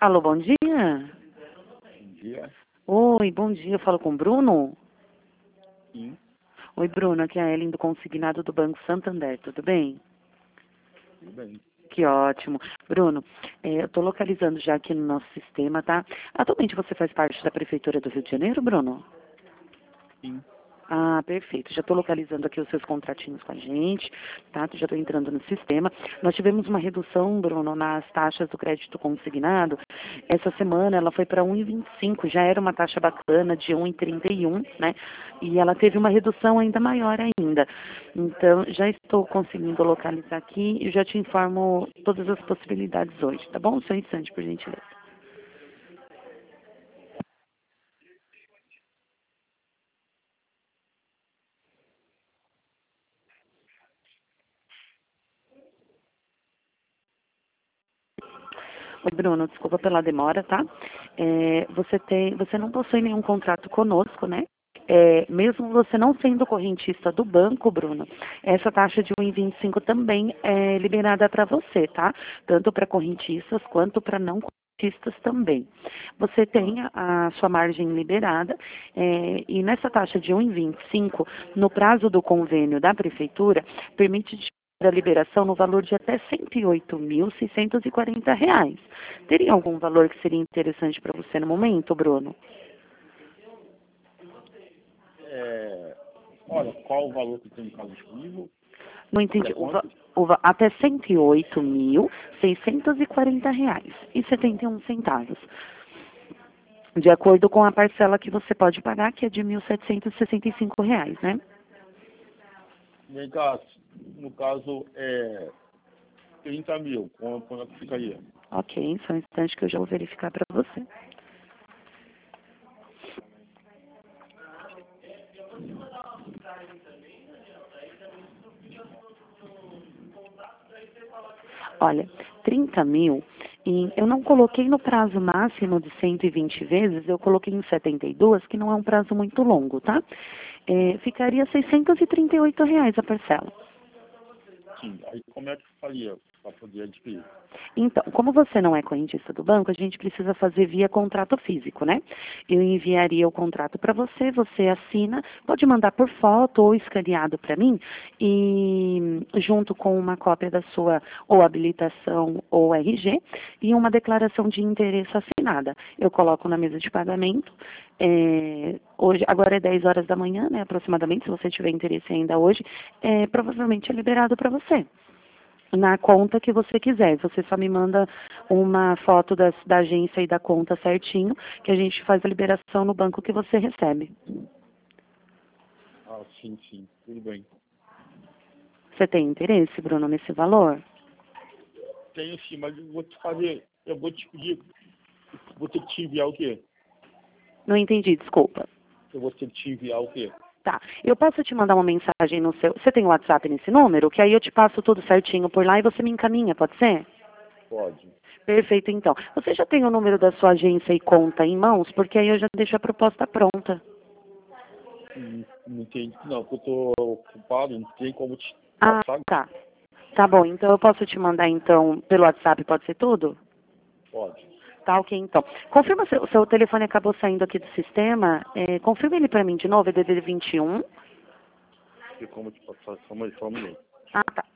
Alô, bom dia. Bom dia. Oi, bom dia. Eu falo com o Bruno? Sim, Oi, Bruno. Aqui é a Ellen do Consignado do Banco Santander. Tudo bem? tudo bem. Que ótimo. Bruno, eu estou localizando já aqui no nosso sistema, tá? Atualmente você faz parte da Prefeitura do Rio de Janeiro, Bruno? Sim. Ah, perfeito. Já estou localizando aqui os seus contratinhos com a gente, tá? Já estou entrando no sistema. Nós tivemos uma redução, Bruno, nas taxas do crédito consignado. Essa semana ela foi para 1,25, já era uma taxa bacana de 1,31, né? E ela teve uma redução ainda maior ainda. Então, já estou conseguindo localizar aqui e já te informo todas as possibilidades hoje, tá bom? Só um instante, por gentileza. Oi, Bruno, desculpa pela demora, tá? Você não possui nenhum contrato conosco, né? Mesmo você não sendo correntista do banco, Bruno, essa taxa de 1,25 também é liberada para você, tá? Tanto para correntistas quanto para não correntistas também. Você tem a sua margem liberada e nessa taxa de 1,25, no prazo do convênio da prefeitura, permite a liberação no valor de até R$ 108.640. Teria algum valor que seria interessante para você no momento, Bruno? Olha, qual o valor que tem no caso disponível? Não entendi. Até quanto? Até R$ 108.640,71. De acordo com a parcela que você pode pagar, que é de R$ 1.765, né? Vem cá, no caso, 30 mil, quando é que ficaria? Ok, só um instante que eu já vou verificar para você. Olha, 30 mil, e eu não coloquei no prazo máximo de 120 vezes, eu coloquei em 72, que não é um prazo muito longo, tá? Ficaria R$ 638 a parcela. Sim, aí como é que faria para poder adquirir? Então, como você não é correntista do banco, a gente precisa fazer via contrato físico, né? Eu enviaria o contrato para você, você assina, pode mandar por foto ou escaneado para mim, e junto com uma cópia da sua ou habilitação ou RG e uma declaração de interesse assinada. Eu coloco na mesa de pagamento. Hoje, agora é 10 horas da manhã, né? Aproximadamente, se você tiver interesse ainda hoje, provavelmente é liberado para você na conta que você quiser. Você só me manda uma foto da agência e da conta certinho, que a gente faz a liberação no banco que você recebe. Ah, sim, tudo bem. Você tem interesse, Bruno, nesse valor? Tenho sim, mas eu vou te pedir, vou ter que te enviar o quê? Não entendi, desculpa. Eu vou ter que te enviar o quê? Tá, eu posso te mandar uma mensagem no seu... Você tem WhatsApp nesse número? Que aí eu te passo tudo certinho por lá e você me encaminha, pode ser? Pode. Perfeito, então. Você já tem o número da sua agência e conta em mãos? Porque aí eu já deixo a proposta pronta. Não entendi, não, porque eu tô ocupado, não tem como te Ah, passar. tá. Tá bom, então eu posso te mandar, então, pelo WhatsApp, pode ser tudo? Pode. Tá, ok, então. Confirma se o seu telefone acabou saindo aqui do sistema. Confirma ele pra mim de novo, é DDD 21. Tem como te passar, só um minuto. Ah, tá.